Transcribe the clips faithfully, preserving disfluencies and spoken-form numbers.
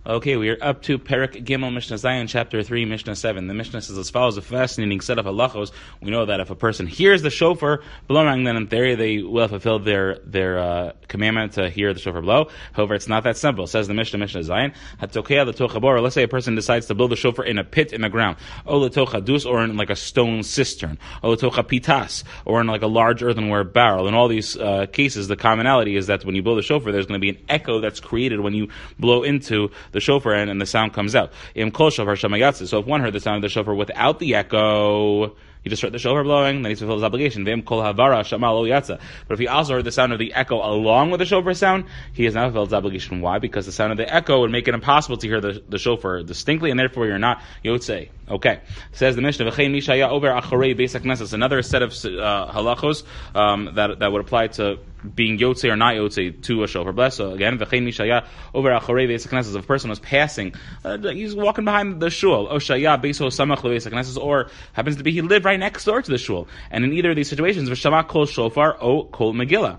Okay, we are up to Perek Gimel Mishnah Zayin, chapter three, Mishnah seven. The Mishnah says as follows: a fascinating set of halachos. We know that if a person hears the shofar blowing, then in theory they will have fulfilled their their uh, commandment to hear the shofar blow. However, it's not that simple. It says the Mishnah, Mishnah Zayin, Hatokea l'tocha, let's say a person decides to blow the shofar in a pit in the ground, o l'tocha dus, or in like a stone cistern, o l'tocha pitas, or in like a large earthenware barrel. In all these uh, cases, the commonality is that when you blow the shofar, there's going to be an echo that's created when you blow into the shofar and, and the sound comes out. Im kol shofar shamayatz. So if one heard the sound of the shofar without the echo, he just heard the shofar blowing, then he's fulfilled his obligation. V'im kol havara shama lo yatsa. But if he also heard the sound of the echo along with the shofar sound, he has not fulfilled his obligation. Why? Because the sound of the echo would make it impossible to hear the, the shofar distinctly, and therefore you're not yotzei. Okay. Says the Mishnah, V'chein mishaya over acharei beis hakneses. Another set of uh, halachos um, that that would apply to being yotzei or not yotzei to a shofar bless. So again, V'chein mishaya over acharei beis hakneses. If a person was passing, uh, he's walking behind the shul, o shaya beiso samach lebeis hakneses, or happens to be he lived right next door to the shul. And in either of these situations, v'shama kol shofar o kol megillah.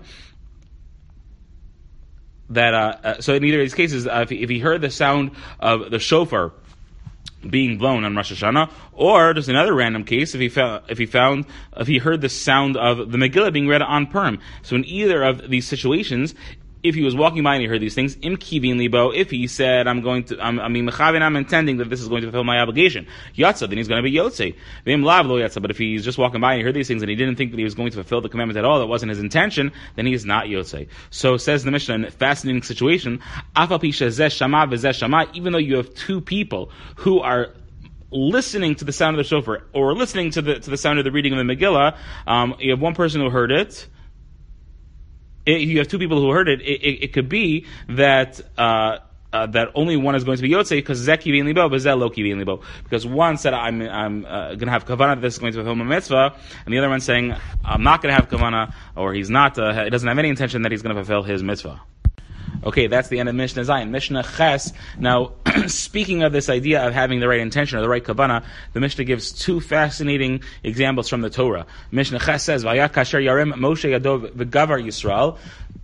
That uh, uh, so in either of these cases, uh, if, he, if he heard the sound of the shofar being blown on Rosh Hashanah, or just another random case, if he found, if he found, if he heard the sound of the Megillah being read on Purim. So in either of these situations, if he was walking by and he heard these things, im kivin libo, if he said, I'm going to, I'm, I mean, mechavin, I'm intending that this is going to fulfill my obligation, yatsa, then he's going to be yotzei. V'im lav lo yatsa, but if he's just walking by and he heard these things and he didn't think that he was going to fulfill the commandment at all, that wasn't his intention, then he is not yotzei. So says the Mishnah, in a fascinating situation, afal pi shezeh shama v'zeh shama, even though you have two people who are listening to the sound of the shofar, or listening to the to the sound of the reading of the Megillah, um, you have one person who heard it. It, you have two people who heard it. It, it, it could be that uh, uh, that only one is going to be yotzei because zeh kivin libo, but zeh lo kivin libo. Because one said I'm I'm uh, going to have kavanah that this is going to fulfill my mitzvah, and the other one saying I'm not going to have kavanah, or he's not. Uh, he doesn't have any intention that he's going to fulfill his mitzvah. Okay, that's the end of Mishnah Zayin. Mishnah Ches. Now, speaking of this idea of having the right intention or the right kavanah, the Mishnah gives two fascinating examples from the Torah. Mishnah Ches says, "Vayat kasher yarim Moshe yado v'gavar Yisrael."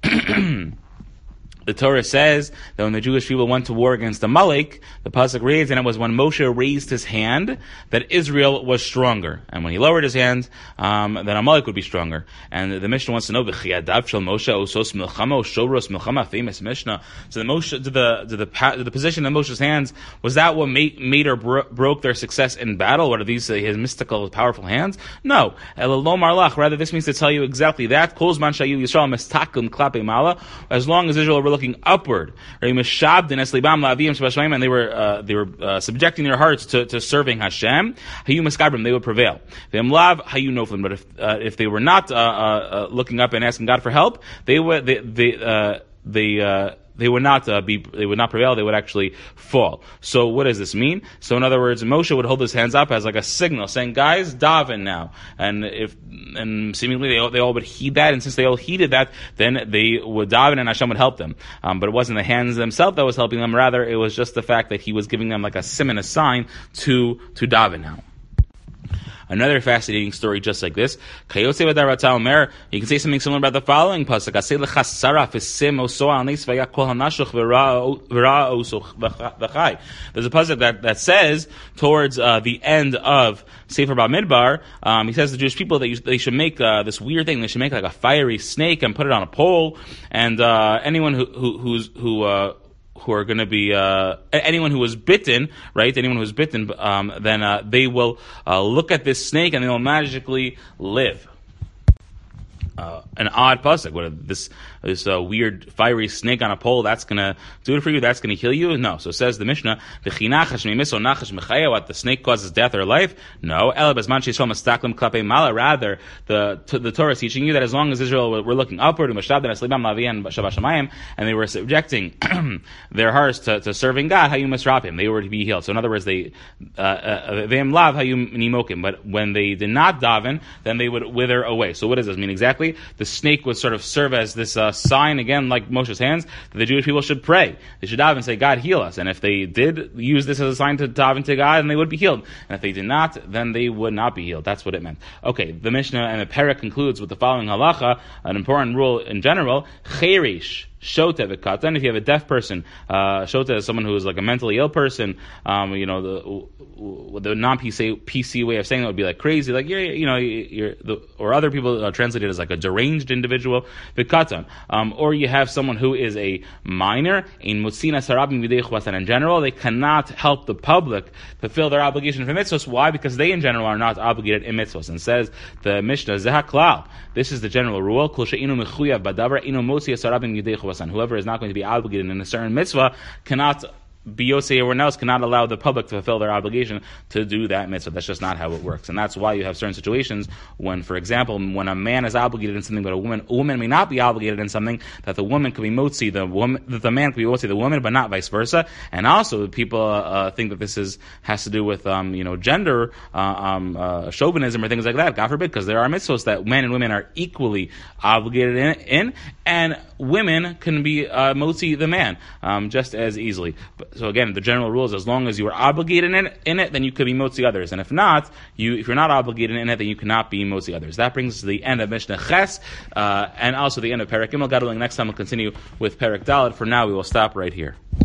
The Torah says that when the Jewish people went to war against Amalek, the pasuk reads, and it was when Moshe raised his hand that Israel was stronger, and when he lowered his hand, um, then Amalek would be stronger. And the Mishnah wants to know, "V'chiyadav shel Moshe osos milchama oshoros milchama," famous Mishnah. So the Moshe, to the to the to the position of Moshe's hands, was that what made, made or bro- broke their success in battle? What are these uh, his mystical, powerful hands? No, Elalo marlach. Rather, this means to tell you exactly that. Kol zman shayu Yisrael mistakim klape mala. As long as Israel were looking upward, and they were uh, they were uh, subjecting their hearts to, to serving Hashem, they would prevail. But if uh, if they were not uh, uh, looking up and asking God for help, they would they they uh, they uh, they would not uh, be they would not prevail. They would actually fall. So what does this mean? So in other words, Moshe would hold his hands up as like a signal, saying, "Guys, daven now." And if and seemingly they all, they all would heed that. And since they all heeded that, then they would daven, and Hashem would help them. Um, but it wasn't the hands themselves that was helping them. Rather, it was just the fact that He was giving them like a simon, a sign to to daven now. Another fascinating story just like this. You can say something similar about the following pasuk. There's a pasuk that, that says towards uh, the end of Sefer Bamidbar, um, he says to the Jewish people that you, they should make uh, this weird thing. They should make like a fiery snake and put it on a pole, and uh, anyone who who who's, who uh, who are going to be uh, anyone who was bitten, right? Anyone who was bitten, um, then uh, they will uh, look at this snake and they will magically live. Uh, an odd pasuk. What this this uh, weird fiery snake on a pole? That's gonna do it for you. That's gonna kill you? No. So says the Mishnah. What the snake causes death or life? No. Rather, the to, the Torah is teaching you that as long as Israel were, were looking upward, and they were subjecting their hearts to, to serving God, how you misrap him, they were to be healed. So in other words, they them lav how you nimokim. But when they did not daven, then they would wither away. So what does this mean exactly? The snake would sort of serve as this uh, sign, again, like Moshe's hands, that the Jewish people should pray. They should daven and say, "God, heal us." And if they did use this as a sign to daven to God, then they would be healed. And if they did not, then they would not be healed. That's what it meant. Okay, the Mishnah and the Perek concludes with the following halacha, an important rule in general. Cherish shota v'katan. If you have a deaf person, uh, shota is someone who is like a mentally ill person. Um, you know, the the non-P C P C way of saying that would be like crazy, like you're, you know, you're the, or other people uh, translate it as like a deranged individual v'katan. Um, or you have someone who is a minor in mutzina sarabim midei chubasan. In general, they cannot help the public fulfill their obligation for mitzvahs. Why? Because they in general are not obligated in mitzvahs. And says the Mishnah, Zehaklal. This is the general rule. Whoever is not going to be obligated in a certain mitzvah cannot be Yosei, everyone else cannot allow the public to fulfill their obligation to do that mitzvah. That's just not how it works. And that's why you have certain situations when, for example, when a man is obligated in something, but a woman a woman may not be obligated in something, that the woman could be motzi, the woman, that the man could be motzi the woman, but not vice versa. And also, people uh, think that this is has to do with um, you know gender uh, um, uh, chauvinism or things like that. God forbid, because there are mitzvahs that men and women are equally obligated in, in and women can be uh, motzi the man um, just as easily. So again, the general rule is as long as you are obligated in it, in it, then you could be motzi others. And if not, you if you're not obligated in it, then you cannot be motzi others. That brings us to the end of Mishnah Ches, uh, and also the end of Perek Gimel. God willing, next time we'll continue with Perek Dalet. For now, we will stop right here.